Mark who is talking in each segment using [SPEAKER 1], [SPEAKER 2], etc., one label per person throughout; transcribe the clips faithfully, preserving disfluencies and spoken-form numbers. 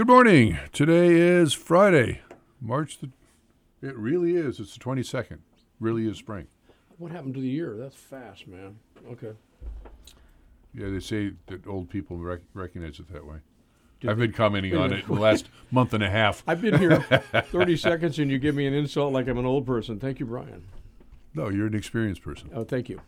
[SPEAKER 1] Good morning. Today is Friday, March the. It really is. It's the twenty-second. Really is spring.
[SPEAKER 2] What happened to the year? That's fast, man. Okay.
[SPEAKER 1] Yeah, they say that old people rec- recognize it that way.
[SPEAKER 2] Did
[SPEAKER 1] I've been commenting
[SPEAKER 2] Wait a
[SPEAKER 1] on it
[SPEAKER 2] minute.
[SPEAKER 1] in the last month and a half.
[SPEAKER 2] I've been here thirty seconds and you give me an insult like I'm an old person. Thank you, Brian.
[SPEAKER 1] No, you're an experienced person.
[SPEAKER 2] Oh, thank you.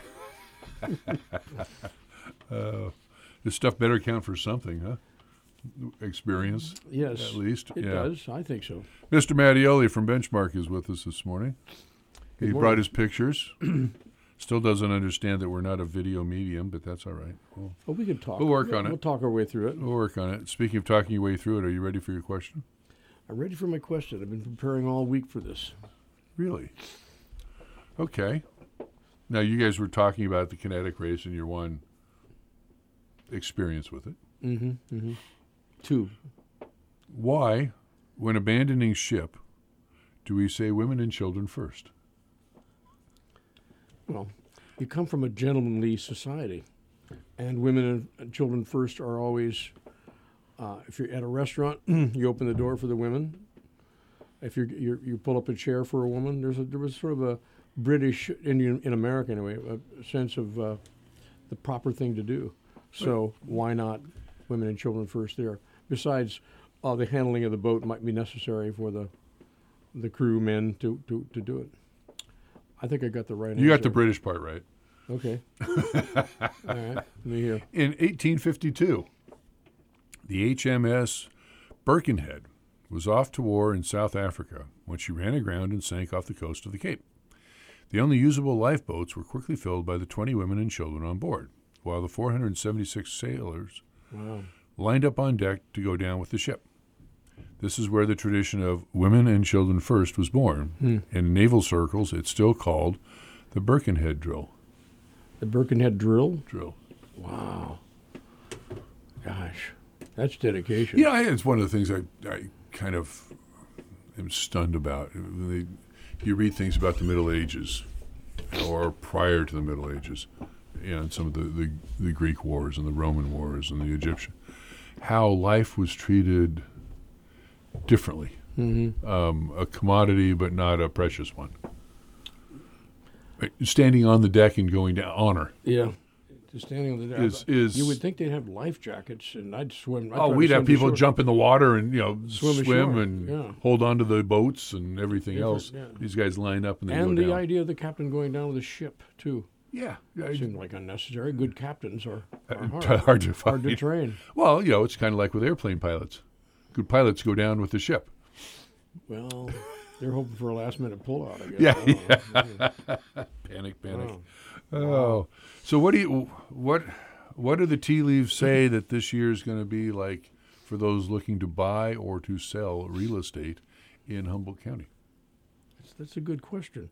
[SPEAKER 1] Uh, this stuff better count for something, huh? Experience,
[SPEAKER 2] Yes.
[SPEAKER 1] at least.
[SPEAKER 2] It
[SPEAKER 1] yeah.
[SPEAKER 2] does. I think so.
[SPEAKER 1] Mister Mattioli from Benchmark is with us this morning.
[SPEAKER 2] Good
[SPEAKER 1] he
[SPEAKER 2] morning.
[SPEAKER 1] brought his pictures. Still doesn't understand that we're not a video medium, but that's all right. We'll,
[SPEAKER 2] Well, we can talk.
[SPEAKER 1] We'll work on
[SPEAKER 2] We'll
[SPEAKER 1] it.
[SPEAKER 2] talk our way through it.
[SPEAKER 1] we'll work on it. Speaking of talking your way through it, are you ready for your question?
[SPEAKER 2] I'm ready for my question. I've been preparing all week for this.
[SPEAKER 1] Really? Okay. Now, you guys were talking about the kinetic race and your one experience with it.
[SPEAKER 2] Mm-hmm. Mm-hmm. Two.
[SPEAKER 1] Why, when abandoning ship, do we say women and children first?
[SPEAKER 2] Well, you come from a gentlemanly society, and women and children first are always. Uh, if you're at a restaurant, you open the door for the women. If you're, you're you pull up a chair for a woman, there's a, there was sort of a British Indian in America anyway, a sense of uh, the proper thing to do. So why not women and children first there? Besides, uh, the handling of the boat might be necessary for the the crew men to, to, to do it. I think I got the right answer.
[SPEAKER 1] You got the British part right.
[SPEAKER 2] Okay. All right. Let me hear.
[SPEAKER 1] In eighteen fifty-two, the H M S Birkenhead was off to war in South Africa when she ran aground and sank off the coast of the Cape. The only usable lifeboats were quickly filled by the twenty women and children on board, while the four hundred seventy-six sailors
[SPEAKER 2] Wow.
[SPEAKER 1] lined up on deck to go down with the ship. This is where the tradition of women and children first was born.
[SPEAKER 2] Hmm.
[SPEAKER 1] In naval circles, it's still called the Birkenhead drill.
[SPEAKER 2] The Birkenhead drill?
[SPEAKER 1] Drill.
[SPEAKER 2] Wow. Gosh. That's dedication.
[SPEAKER 1] Yeah, it's one of the things I, I kind of am stunned about. They, you read things about the Middle Ages or prior to the Middle Ages, you know, and some of the, the, the Greek wars and the Roman wars and the Egyptian, how life was treated differently.
[SPEAKER 2] Mm-hmm.
[SPEAKER 1] Um, a commodity, but not a precious one. Right, standing on the deck and going down, honor.
[SPEAKER 2] Yeah. Just standing on the deck.
[SPEAKER 1] Is, is,
[SPEAKER 2] You would think they'd have life jackets, and I'd swim. I'd
[SPEAKER 1] oh,
[SPEAKER 2] try to
[SPEAKER 1] we'd have
[SPEAKER 2] swim to
[SPEAKER 1] people
[SPEAKER 2] shore.
[SPEAKER 1] jump in the water and, you know,
[SPEAKER 2] Swim
[SPEAKER 1] swim,
[SPEAKER 2] ashore,
[SPEAKER 1] and
[SPEAKER 2] yeah.
[SPEAKER 1] hold on to the boats and everything
[SPEAKER 2] Different,
[SPEAKER 1] else.
[SPEAKER 2] yeah.
[SPEAKER 1] These guys line up and they
[SPEAKER 2] And
[SPEAKER 1] go
[SPEAKER 2] the
[SPEAKER 1] down.
[SPEAKER 2] idea of the captain going down with a ship, too.
[SPEAKER 1] Yeah. yeah
[SPEAKER 2] Seemed like unnecessary. Good captains are, are
[SPEAKER 1] uh,
[SPEAKER 2] hard.
[SPEAKER 1] hard to find.
[SPEAKER 2] Hard to train.
[SPEAKER 1] Well, you know, it's kind of like with airplane pilots. Good pilots go down with the ship.
[SPEAKER 2] Well, they're hoping for a last-minute pullout, I guess.
[SPEAKER 1] Yeah,
[SPEAKER 2] I don't know.
[SPEAKER 1] Panic, panic.
[SPEAKER 2] Wow.
[SPEAKER 1] Oh, so what do you what what do the tea leaves say that this year is going to be like for those looking to buy or to sell real estate in Humboldt County?
[SPEAKER 2] That's, that's a good question.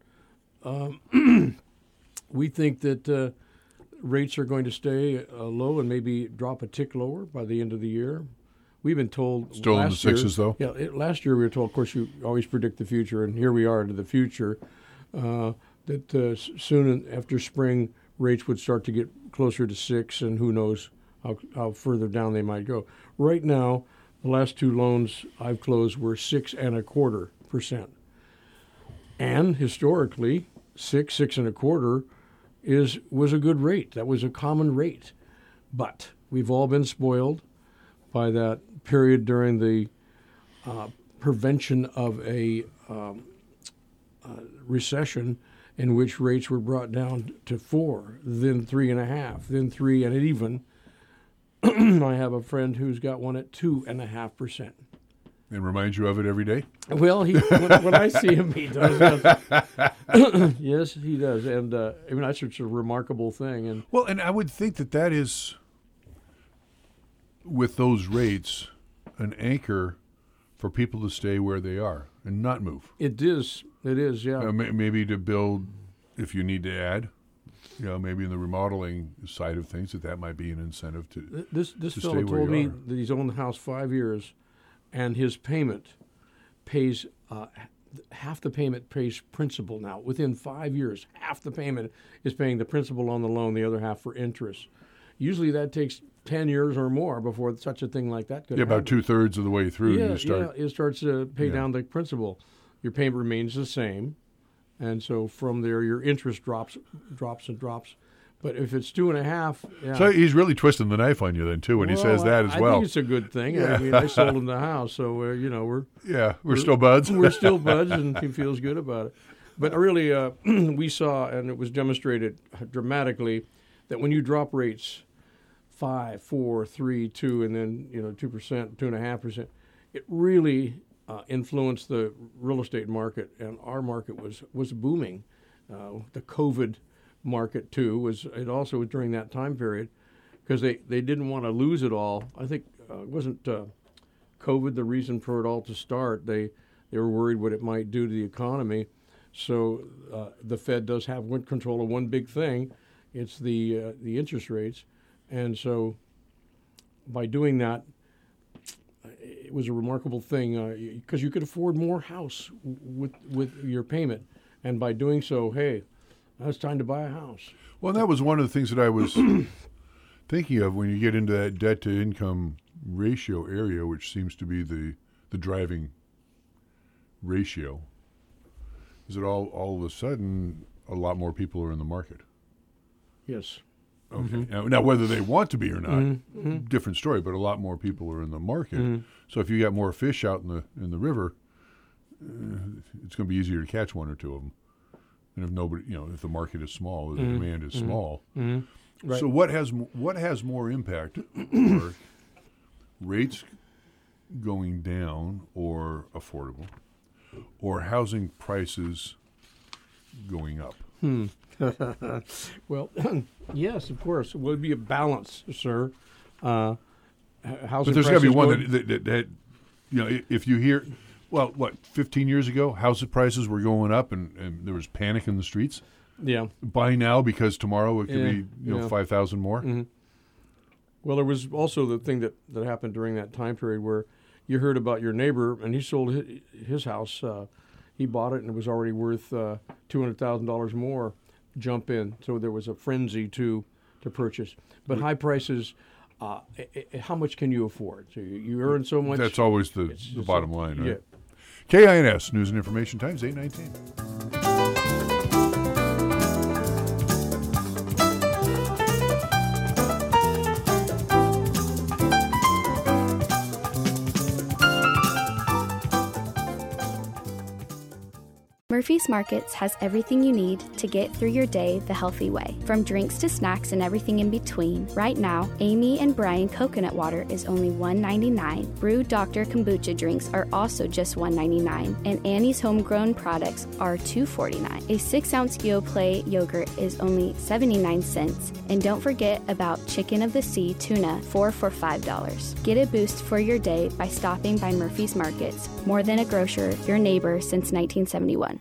[SPEAKER 2] Um, we think that uh, rates are going to stay uh, low and maybe drop a tick lower by the end of the year. We've been told
[SPEAKER 1] Still in the
[SPEAKER 2] last year-
[SPEAKER 1] sixes, though?
[SPEAKER 2] Yeah, it, last year we were told. Of course, you always predict the future, and here we are into the future. Uh, that uh, s- soon after spring, rates would start to get closer to six, and who knows how, how further down they might go. Right now, the last two loans I've closed were six and a quarter percent, and historically, six six and a quarter is was a good rate. That was a common rate, but we've all been spoiled by that period during the uh, prevention of a um, uh, recession in which rates were brought down to four, then three and a half, then three and even. I have a friend who's got one at two and a half percent.
[SPEAKER 1] And remind you of it every day?
[SPEAKER 2] Well, he when, when I see him, he does. Yes, yes he does, and uh, I mean that's such a remarkable thing. And
[SPEAKER 1] Well, and I would think that that is, with those rates, an anchor for people to stay where they are and not move.
[SPEAKER 2] it is, it is, yeah.
[SPEAKER 1] Uh, may, maybe to build, if you need to add, you know, maybe in the remodeling side of things, that that might be an incentive to.
[SPEAKER 2] Th- This this
[SPEAKER 1] to
[SPEAKER 2] fellow
[SPEAKER 1] stay where
[SPEAKER 2] told
[SPEAKER 1] you
[SPEAKER 2] me
[SPEAKER 1] are.
[SPEAKER 2] that he's owned the house five years, and his payment pays uh, h- half the payment pays principal now. Within five years, half the payment is paying the principal on the loan, the other half for interest. Usually that takes ten years or more before such a thing like that could
[SPEAKER 1] Yeah,
[SPEAKER 2] happen.
[SPEAKER 1] about two thirds of the way through,
[SPEAKER 2] Yeah,
[SPEAKER 1] you start.
[SPEAKER 2] yeah, it starts to pay
[SPEAKER 1] Yeah.
[SPEAKER 2] down the principal. Your payment remains the same, and so from there your interest drops, drops and drops. But if it's two and a half, yeah.
[SPEAKER 1] So he's really twisting the knife on you then too when he
[SPEAKER 2] Well,
[SPEAKER 1] says that
[SPEAKER 2] I,
[SPEAKER 1] as well.
[SPEAKER 2] I think it's a good thing.
[SPEAKER 1] Yeah.
[SPEAKER 2] I mean, I sold him the house, so uh, you know we're
[SPEAKER 1] yeah, we're, still buds.
[SPEAKER 2] we're still buds, and he feels good about it. But really, uh, we saw, and it was demonstrated dramatically, that when you drop rates five, four, three, two, and then you know two percent, two and a half percent, it really uh, influenced the real estate market, and our market was was booming. Uh, the COVID market too was it also was during that time period because they, they didn't want to lose it all. I think uh, it wasn't uh, COVID the reason for it all to start. They they were worried what it might do to the economy. So uh, the Fed does have one control of one big thing. It's the uh, the interest rates, and so by doing that, it was a remarkable thing because uh, you could afford more house w- with with your payment, and by doing so, hey, now it's time to buy a house.
[SPEAKER 1] Well, that was one of the things that I was thinking of when you get into that debt to income ratio area, which seems to be the the driving ratio. Is that all all of a sudden a lot more people are in the market?
[SPEAKER 2] Yes.
[SPEAKER 1] Okay.
[SPEAKER 2] Mm-hmm.
[SPEAKER 1] Now, now, whether they want to be or not,
[SPEAKER 2] Mm-hmm.
[SPEAKER 1] different story. But a lot more people are in the market.
[SPEAKER 2] Mm-hmm.
[SPEAKER 1] So if you got more fish out in the in the river, uh, it's going to be easier to catch one or two of them. And if nobody, you know, if the market is small, the
[SPEAKER 2] Mm-hmm.
[SPEAKER 1] demand is small.
[SPEAKER 2] Mm-hmm. Right.
[SPEAKER 1] So what has m- what has more impact, or rates going down or affordable, or housing prices going up?
[SPEAKER 2] Hmm. Well, yes, of course. It would be a balance, sir. Uh, h- housing
[SPEAKER 1] But there's got to be
[SPEAKER 2] prices
[SPEAKER 1] one
[SPEAKER 2] go-
[SPEAKER 1] that, that, that, that, you know, i- if you hear, well, what, fifteen years ago, house prices were going up and, and there was panic in the streets.
[SPEAKER 2] Yeah.
[SPEAKER 1] Buy now because tomorrow it could
[SPEAKER 2] Yeah,
[SPEAKER 1] be, you know,
[SPEAKER 2] yeah.
[SPEAKER 1] five thousand more.
[SPEAKER 2] Mhm. Well, there was also the thing that, that happened during that time period where you heard about your neighbor and he sold his, his house. Uh, he bought it and it was already worth uh, two hundred thousand dollars more. Jump in. So there was a frenzy to to purchase. But high prices, uh, I- I- how much can you afford? So you, you earn so much.
[SPEAKER 1] That's always the,
[SPEAKER 2] It's
[SPEAKER 1] the
[SPEAKER 2] just
[SPEAKER 1] bottom
[SPEAKER 2] a-
[SPEAKER 1] line, right?
[SPEAKER 2] yeah.
[SPEAKER 1] K I N S, News and Information Times, eight nineteen.
[SPEAKER 3] Murphy's Markets has everything you need to get through your day the healthy way. From drinks to snacks and everything in between, right now, Amy and Brian coconut water is only one ninety-nine. Brew Doctor kombucha drinks are also just one ninety-nine, and Annie's homegrown products are two forty-nine. A six-ounce Yoplait yogurt is only seventy-nine cents, and don't forget about Chicken of the Sea tuna, four for five dollars. Get a boost for your day by stopping by Murphy's Markets. More than a grocer, your neighbor since nineteen seventy-one.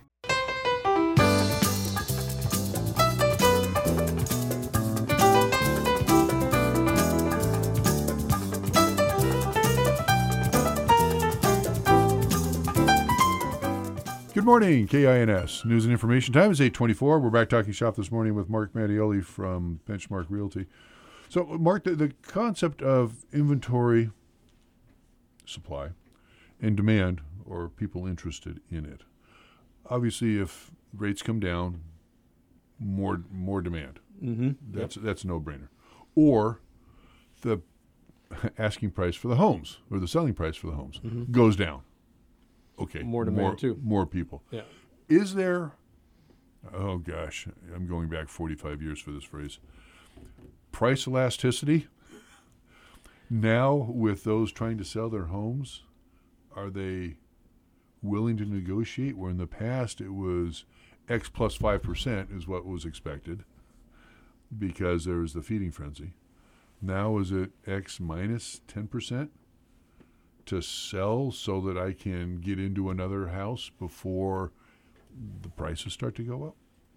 [SPEAKER 1] Good morning, K I N S, News and Information Time is eight twenty-four. We're back talking shop this morning with Mark Mattioli from Benchmark Realty. So, Mark, the, the concept of inventory, supply, and demand, or people interested in it. Obviously, if rates come down, more more demand.
[SPEAKER 2] Mm-hmm.
[SPEAKER 1] That's that's a no-brainer. Or the asking price for the homes, or the selling price for the homes,
[SPEAKER 2] Mm-hmm.
[SPEAKER 1] goes down. Okay.
[SPEAKER 2] More demand,
[SPEAKER 1] more,
[SPEAKER 2] too.
[SPEAKER 1] More people.
[SPEAKER 2] Yeah.
[SPEAKER 1] Is there, oh gosh, I'm going back forty-five years for this phrase, price elasticity? Now, with those trying to sell their homes, are they willing to negotiate? Where in the past it was X plus five percent is what was expected because there was the feeding frenzy. Now is it X minus ten percent? To sell so that I can get into another house before the prices start to go up?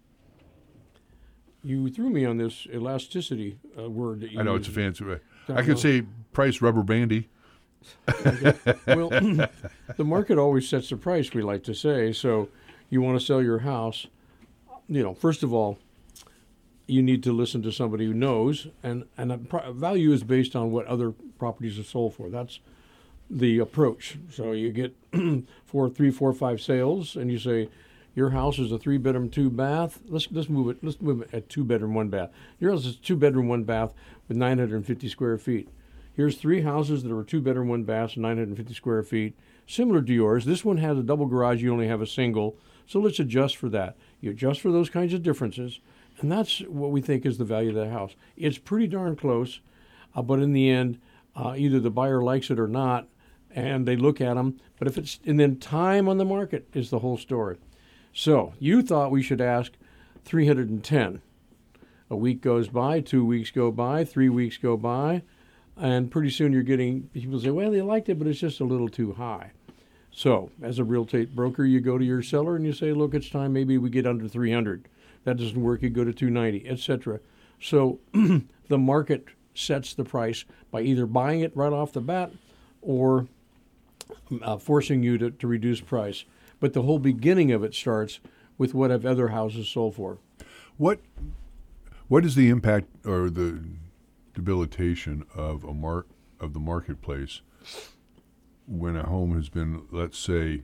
[SPEAKER 2] You threw me on this elasticity uh, word that you
[SPEAKER 1] I know it's a
[SPEAKER 2] used.
[SPEAKER 1] fancy way.
[SPEAKER 2] Don't
[SPEAKER 1] I could
[SPEAKER 2] know.
[SPEAKER 1] say price rubber bandy.
[SPEAKER 2] Well, the market always sets the price, we like to say. So you want to sell your house, you know, first of all, you need to listen to somebody who knows, and and a pro- value is based on what other properties are sold for. That's the approach. So you get four, three, four, five sales, and you say, your house is a three bedroom, two bath. Let's let's move it. Let's move it at two bedroom, one bath. Your house is two bedroom, one bath with nine hundred fifty square feet. Here's three houses that are two bedroom, one bath, nine hundred fifty square feet, similar to yours. This one has a double garage. You only have a single. So let's adjust for that. You adjust for those kinds of differences, and that's what we think is the value of the house. It's pretty darn close, uh, but in the end, uh, either the buyer likes it or not, and they look at them. But if it's and then time on the market is the whole story. So you thought we should ask three hundred ten. A week goes by, two weeks go by, three weeks go by, and pretty soon you're getting people say, well, they liked it, but it's just a little too high. So as a real estate broker, you go to your seller and you say, look, it's time maybe we get under three hundred. That doesn't work, you go to two ninety, et cetera. So the market sets the price by either buying it right off the bat or uh, forcing you to, to reduce price. But the whole beginning of it starts with what have other houses sold for.
[SPEAKER 1] What what is the impact or the debilitation of a mark of the marketplace when a home has been, let's say,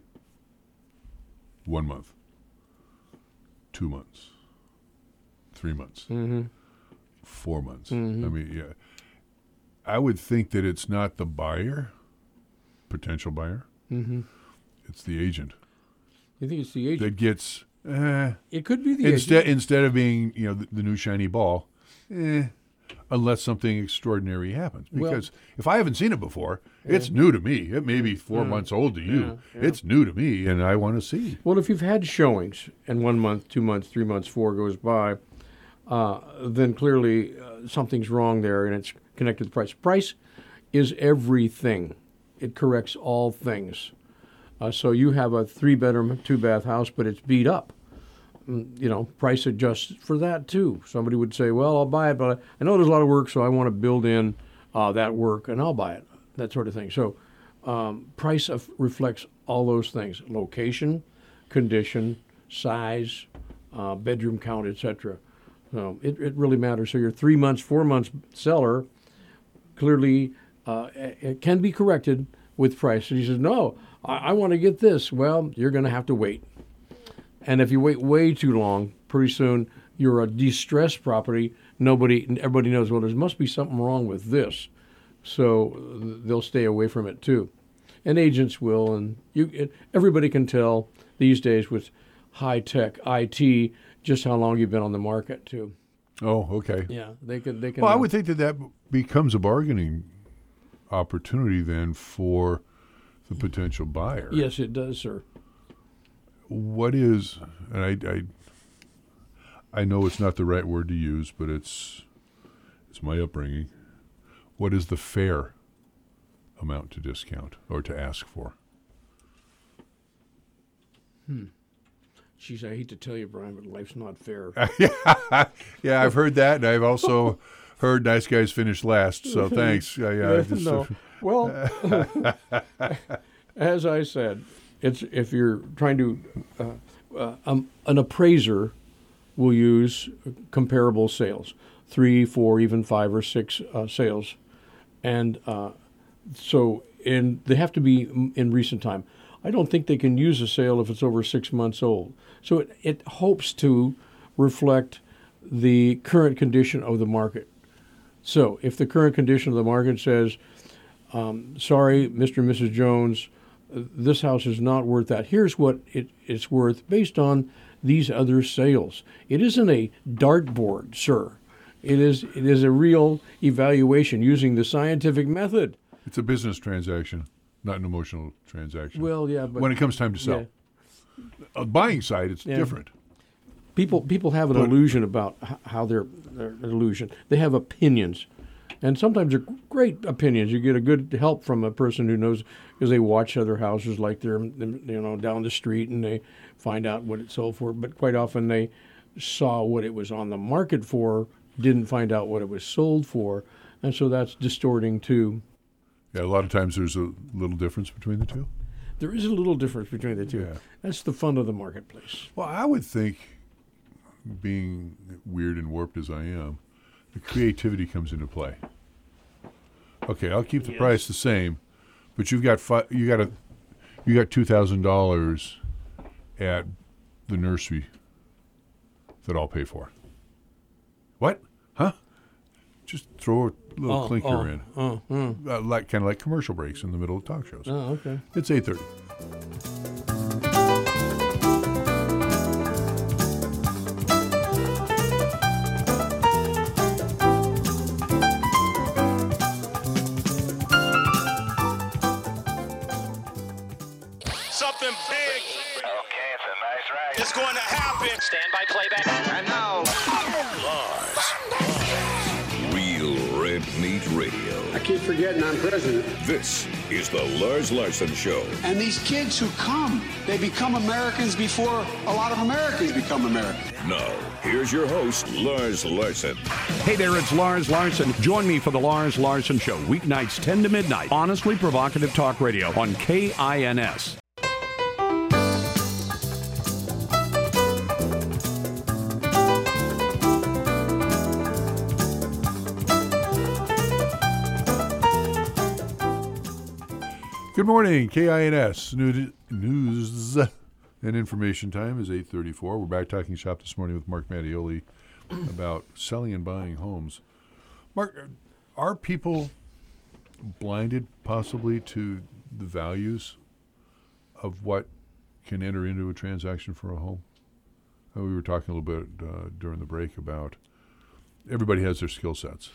[SPEAKER 1] one month, two months, three months,
[SPEAKER 2] Mm-hmm.
[SPEAKER 1] four months?
[SPEAKER 2] Mm-hmm.
[SPEAKER 1] I mean, yeah, I would think that it's not the buyer, potential buyer.
[SPEAKER 2] Mm-hmm.
[SPEAKER 1] It's the agent
[SPEAKER 2] You think it's the agent?
[SPEAKER 1] that gets eh,
[SPEAKER 2] It could be the
[SPEAKER 1] instead
[SPEAKER 2] agent.
[SPEAKER 1] instead of being, you know, the, the new shiny ball, eh, unless something extraordinary happens.
[SPEAKER 2] Well-
[SPEAKER 1] Because if I haven't seen it before, it's new to me. It may be four
[SPEAKER 2] Yeah.
[SPEAKER 1] months old to you.
[SPEAKER 2] Yeah, yeah.
[SPEAKER 1] It's new to me, and I want to see.
[SPEAKER 2] Well, if you've had showings and one month, two months, three months, four goes by, uh, then clearly uh, something's wrong there, and it's connected to price. Price is everything. It corrects all things. Uh, so you have a three-bedroom, two-bath house, but it's beat up. Mm, You know, price adjusts for that too. Somebody would say, "Well, I'll buy it, but I know there's a lot of work, so I want to build in uh, that work, and I'll buy it." That sort of thing. So, um, price of, reflects all those things: location, condition, size, uh, bedroom count, et cetera. So it, it really matters. So your three months, four months seller clearly uh, it it can be corrected with price. And he says, "No, I, I want to get this." Well, you're going to have to wait. And if you wait way too long, pretty soon you're a distressed property. Nobody, everybody knows, well, there must be something wrong with this. So uh, they'll stay away from it too. And agents will, and you, it, everybody can tell these days with high-tech I T just how long you've been on the market too.
[SPEAKER 1] Oh, okay.
[SPEAKER 2] Yeah, they can. They can.
[SPEAKER 1] Well, I
[SPEAKER 2] uh,
[SPEAKER 1] would think that that becomes a bargaining opportunity then for the potential buyer.
[SPEAKER 2] Yes, it does, sir.
[SPEAKER 1] What is, and I, I, I know it's not the right word to use, but it's, it's my upbringing. What is the fair amount to discount or to ask for?
[SPEAKER 2] Jeez, I hate to tell you, Brian, but life's not fair.
[SPEAKER 1] Yeah, I've heard that, and I've also heard nice guys finish last. So thanks. I, uh, just,
[SPEAKER 2] no. Well, as I said, it's if you're trying to, uh, uh, um, an appraiser will use comparable sales, three, four, even five or six uh, sales, and uh, so in they have to be m- in recent time. I don't think they can use a sale if it's over six months old. So it, it hopes to reflect the current condition of the market. So if the current condition of the market says, um, sorry, Mister and Missus Jones, uh, this house is not worth that. Here's what it, it's worth based on these other sales. It isn't a dartboard, sir. It is it is a real evaluation using the scientific method.
[SPEAKER 1] it's a business transaction, not an emotional transaction.
[SPEAKER 2] Well, yeah, but
[SPEAKER 1] when it comes time to sell, on the buying side, it's
[SPEAKER 2] Yeah.
[SPEAKER 1] different.
[SPEAKER 2] people people have an
[SPEAKER 1] But-
[SPEAKER 2] illusion about h- how they're, they're an illusion. They have opinions, and sometimes they're great opinions. You get a good help from a person who knows because they watch other houses like they're you know down the street and they find out what it sold for. But quite often they saw what it was on the market for, didn't find out what it was sold for, and so that's distorting too.
[SPEAKER 1] Yeah, a lot of times there's a little difference between the two.
[SPEAKER 2] There is a little difference between the two.
[SPEAKER 1] Yeah.
[SPEAKER 2] That's the fun of the marketplace.
[SPEAKER 1] Well, I would think being weird and warped as I am, the creativity comes into play. Okay, I'll keep the
[SPEAKER 2] Yes.
[SPEAKER 1] price the same, but you've got fi- you got a you got two thousand dollars at the nursery that I'll pay for. What? Huh? Just throw a little
[SPEAKER 2] Oh,
[SPEAKER 1] clinker
[SPEAKER 2] oh,
[SPEAKER 1] in,
[SPEAKER 2] Oh, mm.
[SPEAKER 1] uh, like kind of like commercial breaks in the middle of talk shows.
[SPEAKER 2] oh, okay.
[SPEAKER 1] It's eight thirty.
[SPEAKER 4] Something big
[SPEAKER 5] Okay, it's a nice ride.
[SPEAKER 4] is going to happen.
[SPEAKER 6] Stand by playback.
[SPEAKER 5] And now,
[SPEAKER 7] Real Red Meat Radio.
[SPEAKER 8] I keep forgetting I'm president.
[SPEAKER 7] This is the Lars Larson Show.
[SPEAKER 8] And these kids who come, they become Americans before a lot of Americans become Americans.
[SPEAKER 7] Now, here's your host, Lars Larson.
[SPEAKER 9] Hey there, it's Lars Larson. Join me for the Lars Larson Show, weeknights ten to midnight. Honestly provocative talk radio on K I N S.
[SPEAKER 1] Good morning, K I N S New- News and Information Time is eight thirty-four. We're back talking shop this morning with Mark Mattioli about selling and buying homes. Mark, are people blinded possibly to the values of what can enter into a transaction for a home? Uh, we were talking a little bit uh, during the break about everybody has their skill sets.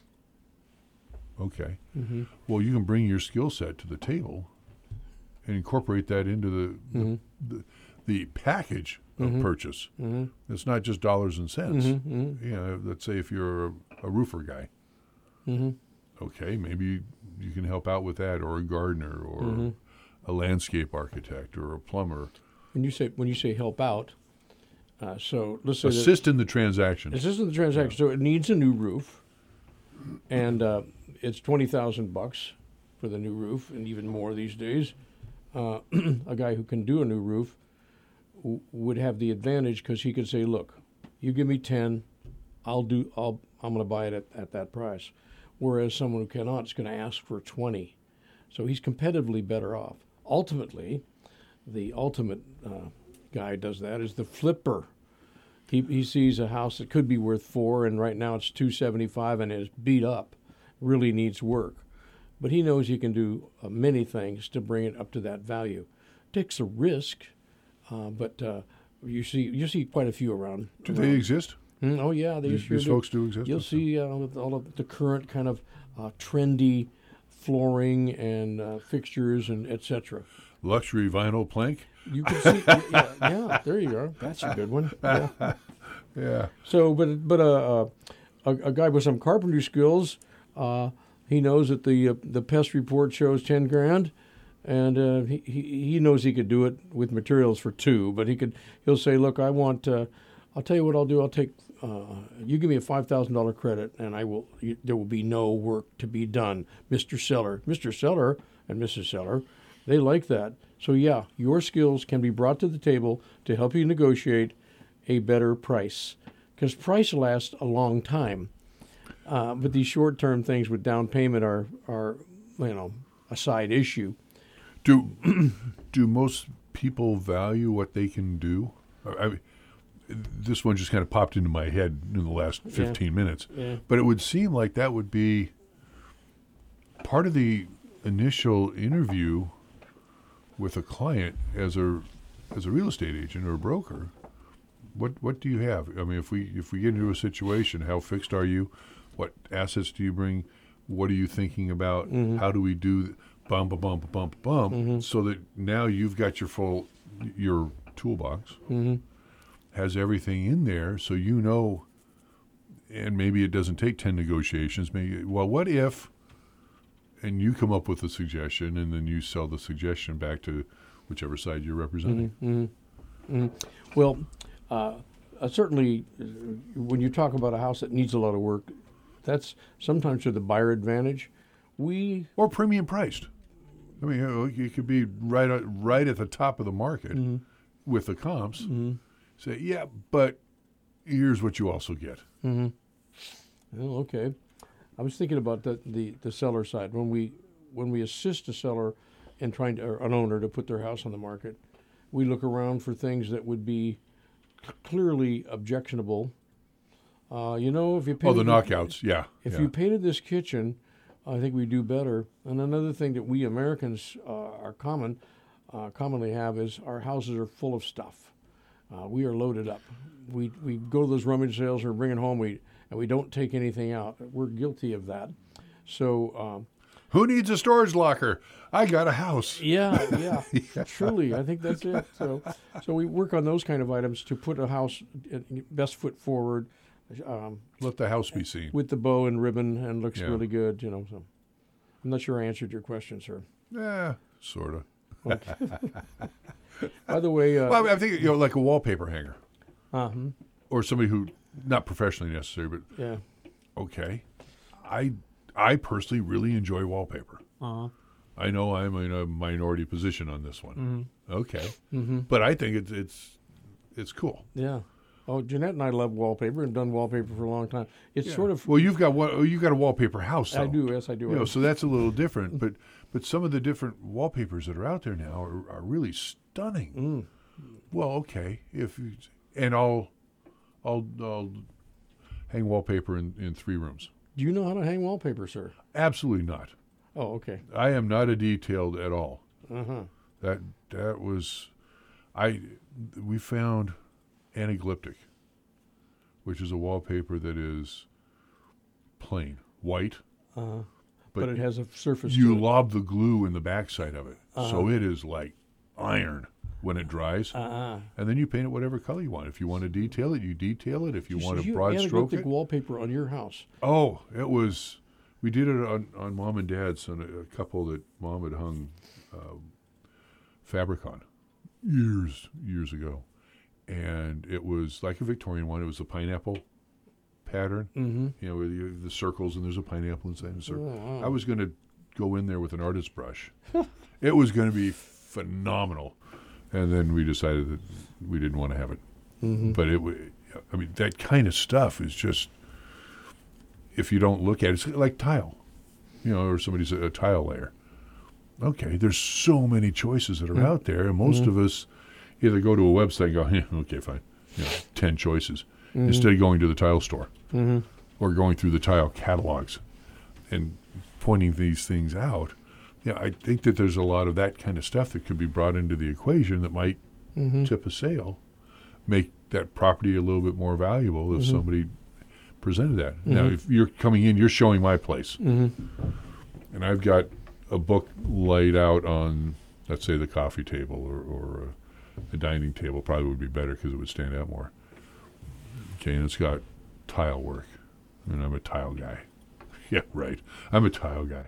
[SPEAKER 1] Okay.
[SPEAKER 2] Mm-hmm.
[SPEAKER 1] Well, you can bring your skill set to the table and incorporate that into the
[SPEAKER 2] Mm-hmm.
[SPEAKER 1] the, the, the package of
[SPEAKER 2] Mhm.
[SPEAKER 1] purchase.
[SPEAKER 2] Mm-hmm.
[SPEAKER 1] It's not just dollars and cents.
[SPEAKER 2] Mm-hmm.
[SPEAKER 1] You know, let's say if you're a, a roofer guy,
[SPEAKER 2] Mm-hmm.
[SPEAKER 1] okay, maybe you, you can help out with that, or a gardener, or
[SPEAKER 2] Mhm.
[SPEAKER 1] a landscape architect, or a plumber.
[SPEAKER 2] When you say when you say help out, uh, so let's say that-
[SPEAKER 1] Assist in the transaction.
[SPEAKER 2] Assist in the transaction. So it needs a new roof, and uh, it's twenty thousand bucks for the new roof, and even more these days. Uh, a guy who can do a new roof w- would have the advantage because he could say, "Look, you give me ten, I'll do. I'll. I'm going to buy it at, at that price." Whereas someone who cannot is going to ask for twenty, so he's competitively better off. Ultimately, the ultimate uh, guy does that is the flipper. He, he sees a house that could be worth four, and right now it's two seventy-five, and is beat up, really needs work. But he knows he can do uh, many things to bring it up to that value. Takes a risk, uh, but uh, you see you see quite a few around.
[SPEAKER 1] Do
[SPEAKER 2] around.
[SPEAKER 1] they exist?
[SPEAKER 2] Mm, oh yeah, they
[SPEAKER 1] These,
[SPEAKER 2] sure
[SPEAKER 1] these
[SPEAKER 2] do.
[SPEAKER 1] folks do exist?
[SPEAKER 2] You'll see uh, with all of the current kind of uh, trendy flooring and uh, fixtures and et cetera.
[SPEAKER 1] Luxury vinyl plank?
[SPEAKER 2] You can see, yeah, yeah, there you are. That's a good one. Yeah.
[SPEAKER 1] Yeah.
[SPEAKER 2] So, but but uh, uh, a, a guy with some carpentry skills, uh, he knows that the uh, the pest report shows ten grand, and uh, he he he knows he could do it with materials for two. But he could he'll say, look, I want. Uh, I'll tell you what I'll do. I'll take. Uh, you give me a five thousand dollar credit, and I will. You, there will be no work to be done, Mister Seller. Mister Seller and Missus Seller, they like that. So yeah, your skills can be brought to the table to help you negotiate a better price, because price lasts a long time. Uh, but these short-term things with down payment are are you know a side issue.
[SPEAKER 1] Do do most people value what they can do? I mean, this one just kind of popped into my head in the last fifteen minutes.
[SPEAKER 2] Yeah.
[SPEAKER 1] But it would seem like that would be part of the initial interview with a client as a as a real estate agent or a broker. What what do you have? I mean, if we if we get into a situation, how fixed are you? What assets do you bring? What are you thinking about?
[SPEAKER 2] Mm-hmm.
[SPEAKER 1] How do we do bump, bump, bump, bump,
[SPEAKER 2] Mm-hmm.
[SPEAKER 1] so that now you've got your full your toolbox
[SPEAKER 2] Mm-hmm.
[SPEAKER 1] has everything in there, so you know. And maybe it doesn't take ten negotiations. Maybe well, what if? And you come up with a suggestion, and then you sell the suggestion back to whichever side you're representing.
[SPEAKER 2] Mm-hmm. Mm-hmm. Well, uh, uh, certainly, uh, when you talk about a house that needs a lot of work, that's sometimes to the buyer advantage. We
[SPEAKER 1] Or premium priced. I mean, you know, it could be right at, right at the top of the market
[SPEAKER 2] Mm-hmm.
[SPEAKER 1] with the comps. Say, yeah, but here's what you also get.
[SPEAKER 2] Oh, okay. I was thinking about the, the, the seller side. When we when we assist a seller in trying to, or an owner to put their house on the market, we look around for things that would be c- clearly objectionable. Uh, you know, if you
[SPEAKER 1] Oh,
[SPEAKER 2] painted
[SPEAKER 1] the knockouts, yeah.
[SPEAKER 2] if
[SPEAKER 1] yeah.
[SPEAKER 2] you painted this kitchen, I think we do better. And another thing that we Americans uh, are common, uh, commonly have is our houses are full of stuff. Uh, we are loaded up. We we go to those rummage sales or bring it home. We and we don't take anything out. We're guilty of that. So um,
[SPEAKER 1] Who needs a storage locker? I got a house.
[SPEAKER 2] yeah, yeah, truly, I think that's it. So so we work on those kind of items to put a house uh, best foot forward. Um,
[SPEAKER 1] Let the house be seen.
[SPEAKER 2] with the bow and ribbon and looks
[SPEAKER 1] Yeah.
[SPEAKER 2] really good, you know. So I'm not sure I answered your question, sir.
[SPEAKER 1] Yeah, sort of.
[SPEAKER 2] By the way, uh,
[SPEAKER 1] Well, I, mean, I think, you know, like a wallpaper hanger.
[SPEAKER 2] uh-huh,
[SPEAKER 1] Or somebody who, not professionally necessary, but
[SPEAKER 2] yeah,
[SPEAKER 1] okay. I I personally really enjoy wallpaper.
[SPEAKER 2] uh-huh.
[SPEAKER 1] I know I'm in a minority position on this one.
[SPEAKER 2] Mm-hmm.
[SPEAKER 1] Okay.
[SPEAKER 2] Mm-hmm.
[SPEAKER 1] But I think it's it's it's cool.
[SPEAKER 2] Yeah. Oh, Jeanette and I love wallpaper and done wallpaper for a long time. It's sort of.
[SPEAKER 1] Well, you've got what? Oh, you got a wallpaper house. Though.
[SPEAKER 2] I do. Yes, I do.
[SPEAKER 1] You know, so that's a little different. But but some of the different wallpapers that are out there now are, are really stunning.
[SPEAKER 2] Mm.
[SPEAKER 1] Well, okay, if you, and I'll I'll I'll hang wallpaper in, in three rooms.
[SPEAKER 2] Do you know how to hang wallpaper, sir?
[SPEAKER 1] Absolutely not.
[SPEAKER 2] Oh, okay.
[SPEAKER 1] I am not a detailed at all.
[SPEAKER 2] Uh huh.
[SPEAKER 1] That that was, I we found Anaglyptic, which is a wallpaper that is plain white,
[SPEAKER 2] Uh huh.
[SPEAKER 1] but,
[SPEAKER 2] But, it has a surface.
[SPEAKER 1] you
[SPEAKER 2] to it.
[SPEAKER 1] lob the glue in the backside of it,
[SPEAKER 2] Uh-huh.
[SPEAKER 1] so it is like iron when it dries,
[SPEAKER 2] Uh-huh.
[SPEAKER 1] and then you paint it whatever color you want. If you want to detail it, you detail it. If you
[SPEAKER 2] So
[SPEAKER 1] want to
[SPEAKER 2] you
[SPEAKER 1] broad stroke
[SPEAKER 2] anaglyptic
[SPEAKER 1] it,
[SPEAKER 2] wallpaper on your house.
[SPEAKER 1] oh, it was. We did it on, on Mom and Dad's, on a, a couple that Mom had hung uh, fabric on years, years ago. And it was like a Victorian one. It was a pineapple pattern,
[SPEAKER 2] Mm-hmm.
[SPEAKER 1] you know, with the, the circles, and there's a pineapple inside the circle.
[SPEAKER 2] Oh, wow.
[SPEAKER 1] I was going to go in there with an artist brush. It was going to be phenomenal. And then we decided that we didn't want to have it.
[SPEAKER 2] Mm-hmm.
[SPEAKER 1] But it, wa- I mean, that kind of stuff is just, if you don't look at it, it's like tile, you know, or somebody's a, a tile layer. Okay, there's so many choices that are out there, and most
[SPEAKER 2] Mm-hmm.
[SPEAKER 1] of us either go to a website and go, eh, okay, fine, you know, ten choices,
[SPEAKER 2] Mm-hmm.
[SPEAKER 1] instead of going to the tile store
[SPEAKER 2] Mm-hmm.
[SPEAKER 1] or going through the tile catalogs and pointing these things out. Yeah, I think that there's a lot of that kind of stuff that could be brought into the equation that might
[SPEAKER 2] Mm-hmm.
[SPEAKER 1] tip a sale, make that property a little bit more valuable if
[SPEAKER 2] Mhm.
[SPEAKER 1] somebody presented that. Now,
[SPEAKER 2] Mhm.
[SPEAKER 1] if you're coming in, you're showing my place,
[SPEAKER 2] Mm-hmm.
[SPEAKER 1] and I've got a book laid out on, let's say, the coffee table or, or uh, the dining table. Probably would be better because it would stand out more. Okay, and it's got tile work, and I'm a tile guy. Yeah, right. I'm a tile guy.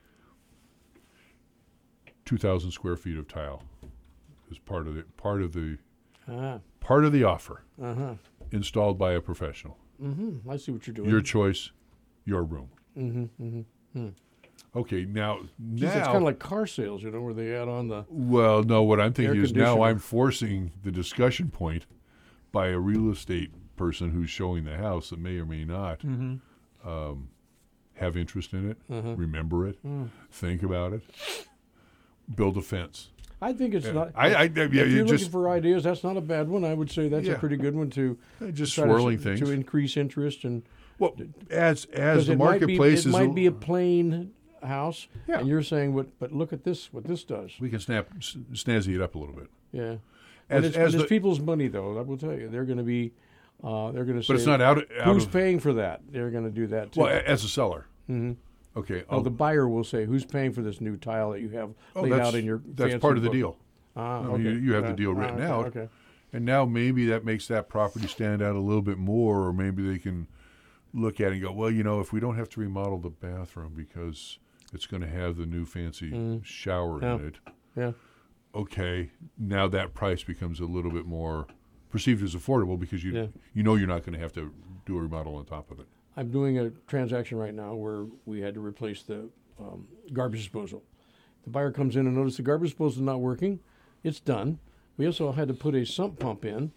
[SPEAKER 1] Two thousand square feet of tile is part of the part of the
[SPEAKER 2] Ah.
[SPEAKER 1] part of the offer,
[SPEAKER 2] Uh-huh.
[SPEAKER 1] installed by a professional.
[SPEAKER 2] Mm-hmm. I see what you're doing.
[SPEAKER 1] Your choice, your room.
[SPEAKER 2] Mm-hmm. Mm-hmm.
[SPEAKER 1] Okay, now
[SPEAKER 2] Geez,
[SPEAKER 1] now
[SPEAKER 2] it's kind of like car sales, you know, where they add on the.
[SPEAKER 1] well, no, what I'm thinking
[SPEAKER 2] Air
[SPEAKER 1] is now
[SPEAKER 2] conditioner.
[SPEAKER 1] I'm forcing the discussion point by a real estate person who's showing the house that may or may not
[SPEAKER 2] Mm-hmm.
[SPEAKER 1] um, have interest in it,
[SPEAKER 2] Uh-huh.
[SPEAKER 1] remember it,
[SPEAKER 2] Mm.
[SPEAKER 1] think about it, build a fence.
[SPEAKER 2] I think it's
[SPEAKER 1] Yeah.
[SPEAKER 2] not.
[SPEAKER 1] I, I, yeah,
[SPEAKER 2] if
[SPEAKER 1] you
[SPEAKER 2] you're looking
[SPEAKER 1] just
[SPEAKER 2] for ideas, that's not a bad one. I would say that's
[SPEAKER 1] Yeah.
[SPEAKER 2] a pretty good one to
[SPEAKER 1] just
[SPEAKER 2] try to-
[SPEAKER 1] swirling
[SPEAKER 2] to,
[SPEAKER 1] things.
[SPEAKER 2] increase interest and
[SPEAKER 1] Well, as as
[SPEAKER 2] 'cause
[SPEAKER 1] the
[SPEAKER 2] it might be,
[SPEAKER 1] marketplace
[SPEAKER 2] it
[SPEAKER 1] is,
[SPEAKER 2] might
[SPEAKER 1] a-
[SPEAKER 2] be a plain house,
[SPEAKER 1] Yeah.
[SPEAKER 2] and you're saying, "What? But look at this! What this does."
[SPEAKER 1] we can snap s- snazzy it up a little bit.
[SPEAKER 2] Yeah.
[SPEAKER 1] As-
[SPEAKER 2] But it's,
[SPEAKER 1] as
[SPEAKER 2] but it's
[SPEAKER 1] the-
[SPEAKER 2] people's money, though. I will tell you, they're going to be, uh, they're going to say,
[SPEAKER 1] But it's not out, out
[SPEAKER 2] who's
[SPEAKER 1] of
[SPEAKER 2] paying for that? They're going to do that too.
[SPEAKER 1] well, a- as a seller.
[SPEAKER 2] hmm
[SPEAKER 1] Okay,
[SPEAKER 2] Oh,
[SPEAKER 1] I'll-
[SPEAKER 2] the buyer will say, "Who's paying for this new tile that you have
[SPEAKER 1] oh,
[SPEAKER 2] laid
[SPEAKER 1] that's,
[SPEAKER 2] out in your?"
[SPEAKER 1] that's
[SPEAKER 2] fancy
[SPEAKER 1] part of the
[SPEAKER 2] book?"
[SPEAKER 1] deal.
[SPEAKER 2] Ah,
[SPEAKER 1] I mean,
[SPEAKER 2] okay.
[SPEAKER 1] you- you have the
[SPEAKER 2] Uh,
[SPEAKER 1] deal
[SPEAKER 2] ah,
[SPEAKER 1] written
[SPEAKER 2] okay,
[SPEAKER 1] out.
[SPEAKER 2] Okay.
[SPEAKER 1] And now maybe that makes that property stand out a little bit more, or maybe they can look at it and go, well, you know, if we don't have to remodel the bathroom because it's going to have the new fancy
[SPEAKER 2] Mm.
[SPEAKER 1] shower
[SPEAKER 2] Yeah.
[SPEAKER 1] in it,
[SPEAKER 2] Yeah.
[SPEAKER 1] okay, now that price becomes a little bit more perceived as affordable because you
[SPEAKER 2] Yeah.
[SPEAKER 1] you know you're not going to have to do a remodel on top of it.
[SPEAKER 2] I'm doing a transaction right now where we had to replace the um, garbage disposal. The buyer comes in and notices the garbage disposal is not working. It's done. We also had to put a sump pump in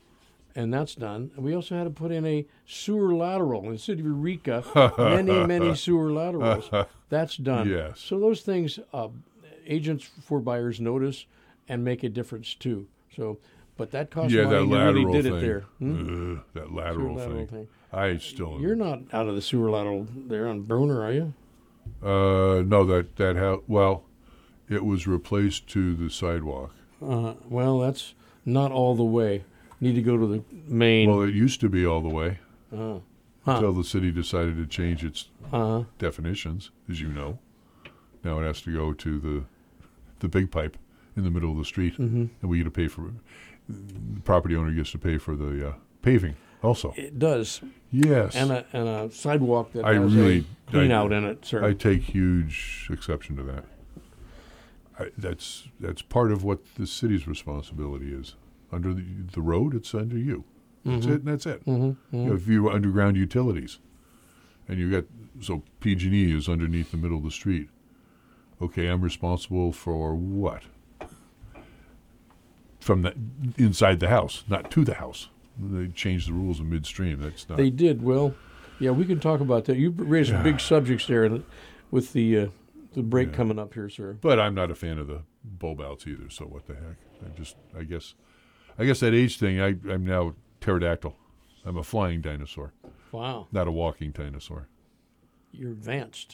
[SPEAKER 2] and that's done. And we also had to put in a sewer lateral in the city of Eureka. many, many sewer laterals. That's done.
[SPEAKER 1] Yes.
[SPEAKER 2] So those things, uh, agents for buyers notice and make a difference too. So, but that cost
[SPEAKER 1] Yeah,
[SPEAKER 2] money.
[SPEAKER 1] that
[SPEAKER 2] You
[SPEAKER 1] lateral
[SPEAKER 2] really did
[SPEAKER 1] thing.
[SPEAKER 2] it there. Hmm?
[SPEAKER 1] Ugh, that lateral,
[SPEAKER 2] Sewer lateral
[SPEAKER 1] thing.
[SPEAKER 2] thing.
[SPEAKER 1] I still.
[SPEAKER 2] You're not out of the sewer lateral there on Bruner, are you?
[SPEAKER 1] Uh, no, that that how well, it was replaced to the sidewalk.
[SPEAKER 2] Uh, well, that's not all the way. Need to go to the main.
[SPEAKER 1] Well, it used to be all the way
[SPEAKER 2] uh, huh.
[SPEAKER 1] until the city decided to change its
[SPEAKER 2] uh-huh.
[SPEAKER 1] definitions, as you know. Now it has to go to the the big pipe in the middle of the street,
[SPEAKER 2] mm-hmm.
[SPEAKER 1] and we get to pay for. The property owner gets to pay for the uh, paving also.
[SPEAKER 2] It does.
[SPEAKER 1] Yes.
[SPEAKER 2] And a, and a sidewalk that
[SPEAKER 1] I
[SPEAKER 2] has
[SPEAKER 1] really
[SPEAKER 2] a clean
[SPEAKER 1] I,
[SPEAKER 2] out in it, sir.
[SPEAKER 1] I take huge exception to that. I, that's that's part of what the city's responsibility is. Under the, the road, it's under you. That's
[SPEAKER 2] Mhm.
[SPEAKER 1] it, and that's it.
[SPEAKER 2] Mhm, mhm.
[SPEAKER 1] You know, if you were underground utilities, and you got so P G and E is underneath the middle of the street. Okay, I'm responsible for what? From the inside the house, not to the house. They changed the rules in midstream. That's not.
[SPEAKER 2] They did. Well, yeah, we can talk about that. You raised some big subjects there and with the uh, the break
[SPEAKER 1] Yeah.
[SPEAKER 2] coming up here, sir.
[SPEAKER 1] But I'm not a fan of the bulb outs either. So what the heck? I just, I guess, I guess that age thing. I, I'm now pterodactyl. I'm a flying dinosaur,
[SPEAKER 2] Wow,
[SPEAKER 1] not a walking dinosaur.
[SPEAKER 2] you're advanced.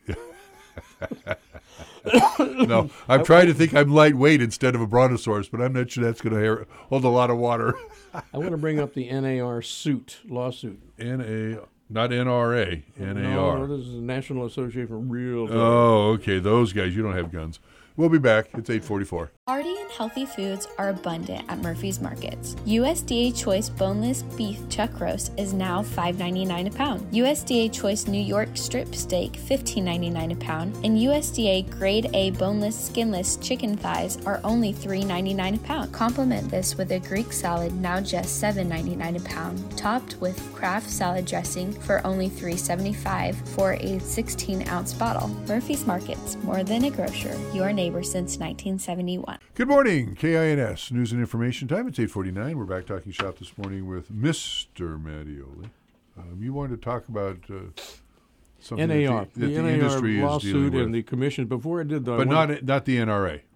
[SPEAKER 1] No, I'm trying to think I'm lightweight instead of a brontosaurus, but I'm not sure that's going to hold a lot of water.
[SPEAKER 2] I want to bring up the N A R suit lawsuit.
[SPEAKER 1] N A, not N R A, N A
[SPEAKER 2] No,
[SPEAKER 1] R.
[SPEAKER 2] this is the National Association of Realtors.
[SPEAKER 1] Oh, okay. Those guys, you don't have guns. We'll be back. It's eight forty-four.
[SPEAKER 3] Hearty and healthy foods are abundant at Murphy's Markets. U S D A Choice Boneless Beef Chuck Roast is now five ninety-nine a pound. U S D A Choice New York Strip Steak fifteen ninety-nine a pound, and U S D A Grade A Boneless Skinless Chicken Thighs are only three ninety-nine a pound. Complement this with a Greek salad, now just seven ninety-nine a pound, topped with Kraft salad dressing for only three seventy-five for a sixteen ounce bottle. Murphy's Markets, more than a grocer, your neighbor since nineteen seventy-one.
[SPEAKER 1] Good morning, K I N S News and Information Time. It's eight forty-nine. We're back talking shop this morning with Mister Mattioli. Um, you wanted to talk about uh, something
[SPEAKER 2] N A R,
[SPEAKER 1] that the, that
[SPEAKER 2] the,
[SPEAKER 1] the
[SPEAKER 2] N A R
[SPEAKER 1] industry is dealing
[SPEAKER 2] lawsuit
[SPEAKER 1] with,
[SPEAKER 2] and the commission. Before I did that, I
[SPEAKER 1] but
[SPEAKER 2] wanted-
[SPEAKER 1] not not the N R A.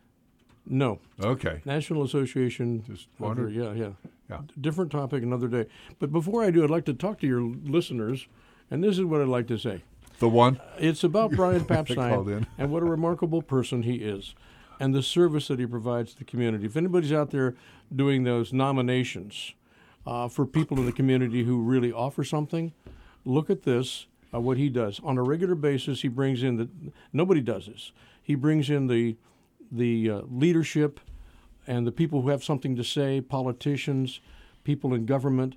[SPEAKER 2] no.
[SPEAKER 1] Okay.
[SPEAKER 2] National Association.
[SPEAKER 1] Just
[SPEAKER 2] of-
[SPEAKER 1] wondered.
[SPEAKER 2] yeah, yeah,
[SPEAKER 1] Yeah.
[SPEAKER 2] Different topic another day. But before I do, I'd like to talk to your listeners, and this is what I'd like to say.
[SPEAKER 1] The one.
[SPEAKER 2] It's about Brian
[SPEAKER 1] called
[SPEAKER 2] Papstein
[SPEAKER 1] in.
[SPEAKER 2] and what a remarkable person he is and the service that he provides to the community. If anybody's out there doing those nominations uh, for people in the community who really offer something, look at this, uh, what he does. On a regular basis, he brings in the – nobody does this. He brings in the, the uh, leadership and the people who have something to say, politicians, people in government,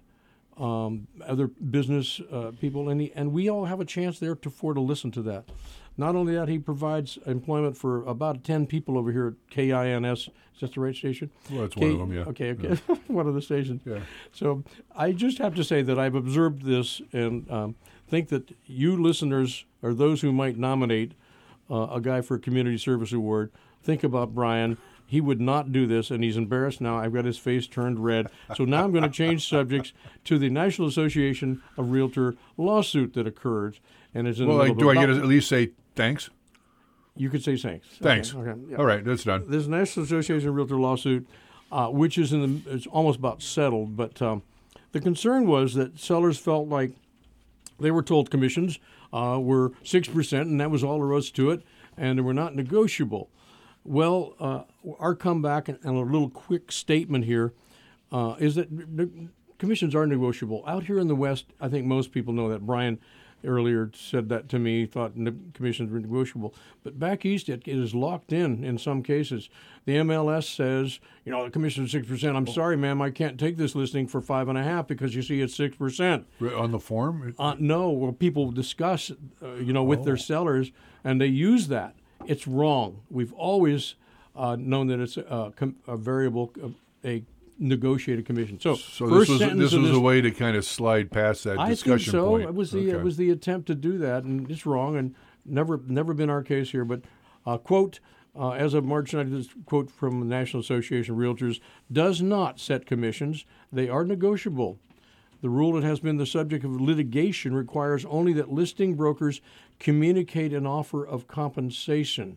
[SPEAKER 2] um, other business uh, people, and, he, and we all have a chance there to, for to listen to that. Not only that, he provides employment for about ten people over here at K I N S. Is that the right station?
[SPEAKER 1] Well, that's
[SPEAKER 2] K-
[SPEAKER 1] one of them, yeah.
[SPEAKER 2] Okay, okay. One of the stations.
[SPEAKER 1] Yeah.
[SPEAKER 2] So I just have to say that I've observed this and um, think that you listeners or those who might nominate uh, a guy for a community service award, think about Brian. He would not do this, and he's embarrassed now. I've got his face turned red. So now I'm going to change subjects to the National Association of Realtor lawsuit that occurred. And it's in
[SPEAKER 1] Well,
[SPEAKER 2] the
[SPEAKER 1] like,
[SPEAKER 2] middle
[SPEAKER 1] do
[SPEAKER 2] of
[SPEAKER 1] I
[SPEAKER 2] about-
[SPEAKER 1] get to at least say thanks?
[SPEAKER 2] You could say thanks.
[SPEAKER 1] Thanks.
[SPEAKER 2] Okay, okay, yeah.
[SPEAKER 1] All right, that's done.
[SPEAKER 2] There's a National Association of Realtor lawsuit, uh, which is in the, it's almost about settled. But um, the concern was that sellers felt like they were told commissions uh, were six percent, and that was all there was to it, and they were not negotiable. Well, uh, our comeback and, and a little quick statement here uh, is that n- commissions are negotiable. Out here in the West, I think most people know that. Brian earlier said that to me, thought ne- commissions were negotiable. But back east, it, it is locked in in some cases. The M L S says, you know, the commission is six percent. I'm sorry, ma'am, I can't take this listing for five and a half because you see it's six percent.
[SPEAKER 1] On the form?
[SPEAKER 2] Uh, no, well, people discuss, uh, you know, with their sellers, and they use that. It's wrong. We've always uh, known that it's a, com- a variable, uh, a negotiated commission. So,
[SPEAKER 1] So
[SPEAKER 2] first
[SPEAKER 1] this was
[SPEAKER 2] sentence
[SPEAKER 1] this
[SPEAKER 2] of
[SPEAKER 1] was
[SPEAKER 2] this,
[SPEAKER 1] a way to kind of slide past that
[SPEAKER 2] I
[SPEAKER 1] discussion
[SPEAKER 2] think so.
[SPEAKER 1] point.
[SPEAKER 2] It was the
[SPEAKER 1] Okay.
[SPEAKER 2] it was the attempt to do that, and it's wrong, and never never been our case here. But uh, quote, uh, as of March ninth, this quote from the National Association of Realtors, does not set commissions. They are negotiable. The rule that has been the subject of litigation requires only that listing brokers communicate an offer of compensation.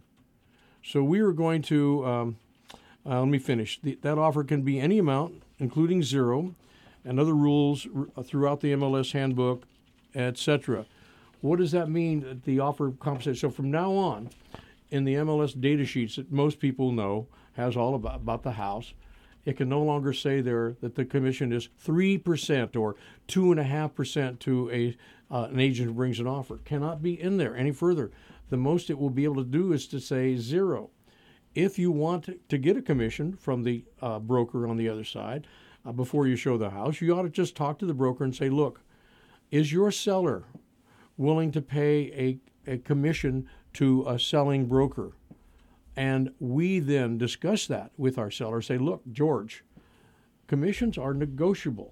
[SPEAKER 2] So we are going to, um, uh, let me finish. The, that offer can be any amount, including zero, and other rules r- throughout the M L S handbook, et cetera. What does that mean, the offer of compensation? So from now on, in the M L S data sheets that most people know, has all about, about the house, it can no longer say there that the commission is three percent or two point five percent to a uh, an agent who brings an offer. Cannot be in there any further. The most it will be able to do is to say zero. If you want to get a commission from the uh, broker on the other side uh, before you show the house, you ought to just talk to the broker and say, look, is your seller willing to pay a, a commission to a selling broker? And we then discuss that with our seller. Say, look, George, commissions are negotiable.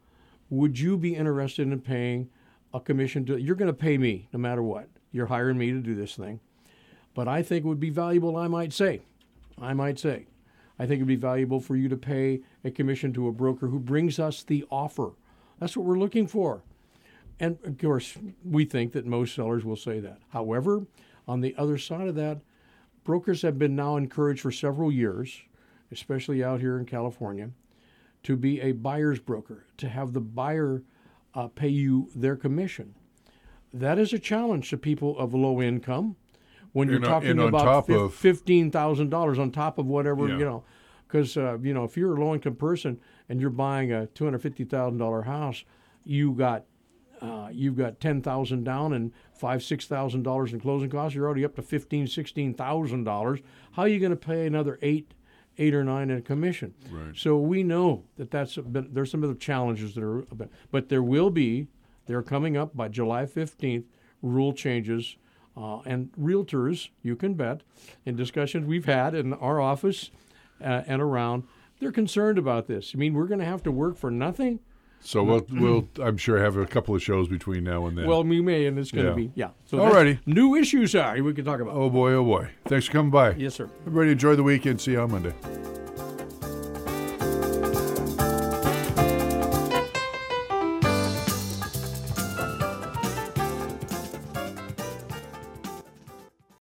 [SPEAKER 2] Would you be interested in paying a commission to, you're going to pay me no matter what. You're hiring me to do this thing. But I think it would be valuable, I might say, I might say, I think it would be valuable for you to pay a commission to a broker who brings us the offer. That's what we're looking for. And of course, we think that most sellers will say that. However, on the other side of that, brokers have been now encouraged for several years, especially out here in California, to be a buyer's broker, to have the buyer uh, pay you their commission. That is a challenge to people of low income when you're
[SPEAKER 1] And, uh,
[SPEAKER 2] talking
[SPEAKER 1] and on
[SPEAKER 2] about
[SPEAKER 1] top
[SPEAKER 2] fif-
[SPEAKER 1] of-
[SPEAKER 2] fifteen thousand dollars on top of whatever,
[SPEAKER 1] Yeah.
[SPEAKER 2] you know. Because, uh, you know, if you're a low-income person and you're buying a two hundred fifty thousand dollars house, you got uh, you've got ten thousand dollars down and five thousand dollars, six thousand dollars in closing costs. You're already up to fifteen thousand dollars, sixteen thousand dollars. How are you going to pay another eight eight or nine in a commission?
[SPEAKER 1] Right.
[SPEAKER 2] So we know that that's a bit, there's some other challenges that are, a bit, but there will be, they're coming up by July fifteenth, rule changes. Uh, and realtors, you can bet, in discussions we've had in our office uh, and around, they're concerned about this. I mean, we're going to have to work for nothing.
[SPEAKER 1] So we'll, we'll, I'm sure, have a couple of shows between now and then.
[SPEAKER 2] Well, we may, and it's going to
[SPEAKER 1] Yeah.
[SPEAKER 2] be, yeah. So
[SPEAKER 1] Alrighty.
[SPEAKER 2] that's new issues are we can talk about.
[SPEAKER 1] oh boy, oh boy. Thanks for coming by.
[SPEAKER 2] Yes, sir.
[SPEAKER 1] Everybody enjoy the weekend. See you on Monday.